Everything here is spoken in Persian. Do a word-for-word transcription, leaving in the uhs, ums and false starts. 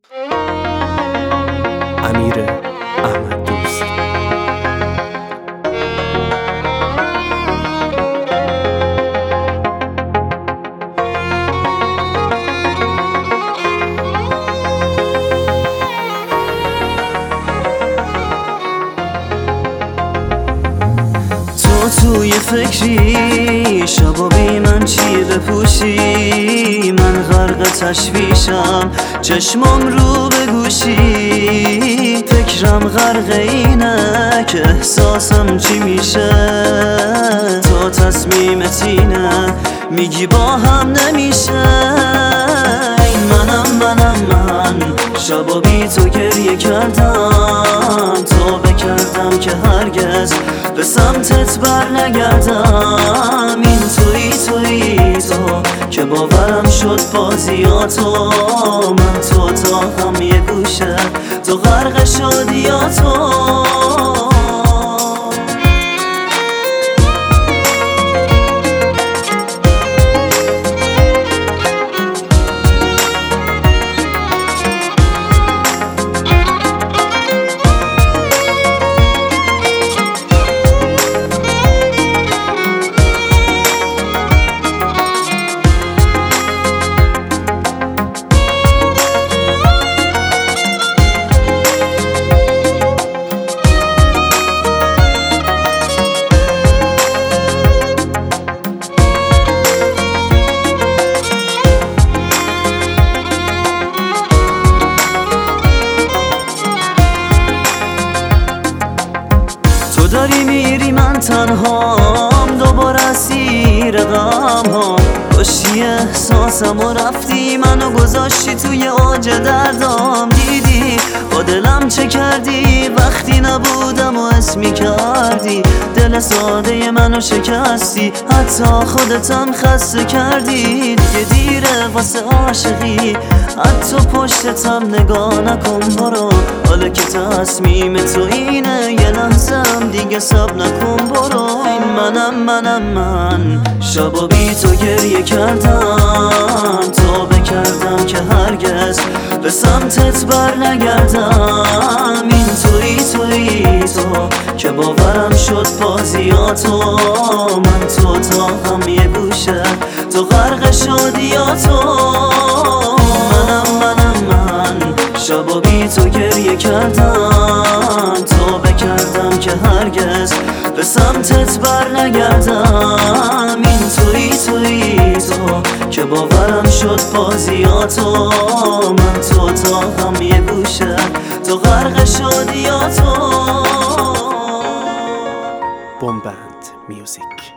امیر احمد دوست. تو توی فکری شبا بی من چی بپوشی، من غرق تشویشم چشمام رو به گوشی، فکرم غرق اینه که احساسم چی میشه، تو تصمیمت اینه میگی با هم نمیشه. این منم منم من شبا بی تو گریه کردم، توبه کردم که هرگز به سمتت بر نگردم. این توی توی تو که باورم شد بازیاتو، من تو تا هم یه گوشه تو غرق شدی یا تو. تو داری میری من تنهام، دوباره اسیر غم ها، کشتی احساسم و رفتی منو گذاشتی توی اوج دردام. دیدی با دلم چه کردی وقتی نبودم و حس میکردی، دل ساده منو شکستی، حتی خودتم خسته کردی. دیگه دیره واسه عاشقی، حتی پشتتم نگاه نکن برو، حالا که تصمیم تو اینه یه لحظم دیگه سب نکن برو. این منم منم من شبا بی تو گریه کردم، توبه کردم که هرگز به سمتت بر نگردم. این توی توی تو که باورم شد بازیاتو، من تو تا هم یه گوشه تو غرق شدی یا تو. منم منم من شبا بی تو گریه کردم، توبه کردم که هرگز به سمتت بر نگردم. این توی توی تو که باورم شد بازیاتو، من تو تا هم یه گوشه تو غرق شدی یا تو. بومبند میوزیک.